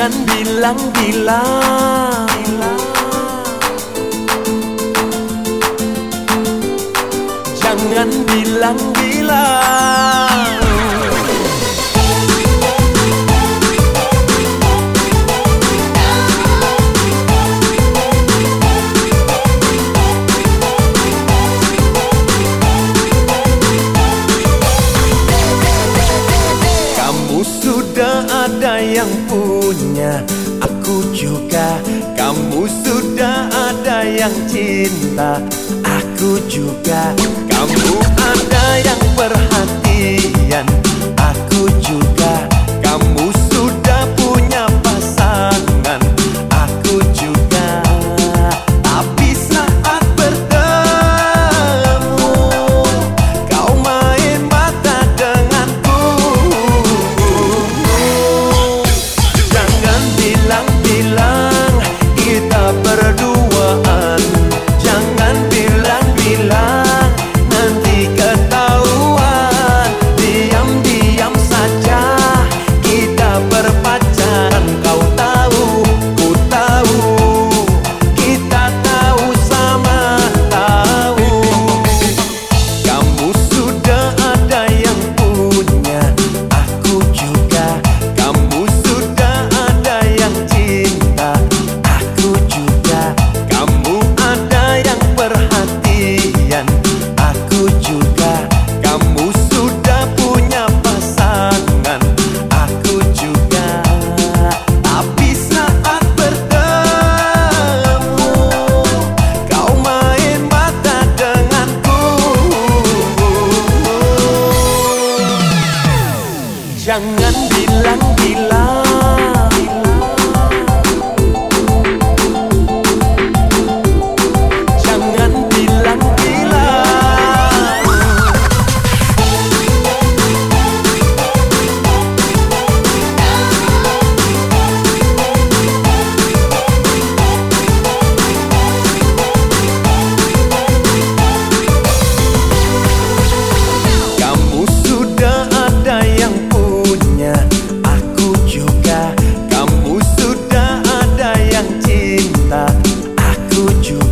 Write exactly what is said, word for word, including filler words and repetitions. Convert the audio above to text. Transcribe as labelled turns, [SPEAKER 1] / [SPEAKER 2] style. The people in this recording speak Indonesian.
[SPEAKER 1] Jangan bilang-bilang Jangan bilang-bilang Kamu sudah ada yang punya, aku juga. Kamu sudah ada yang cinta, aku juga. Kamu ada yang perhatian, aku juga. Kamu sudah punya pasangan, aku juga. Tapi saat bertemu, kau main mata denganku. Jangan bilang-bilang kita berduaan. Jangan bilang-bilang nanti ketahuan. Diam-diam saja kita berpacaran. Kau tahu, ku tahu, kita tahu sama tahu. Kamu sudah ada yang punya, aku juga. Kamu sudah ada yang cinta, aku juga. Kamu ada yang perhatian, aku juga. Kamu sudah punya pasangan, aku juga. Tapi saat bertemu, kau main mata denganku. Jangan bilang-bilang Jangan bilang-bilang Kamu sudah ada yang punya, aku juga. Kamu sudah ada yang cinta, aku juga.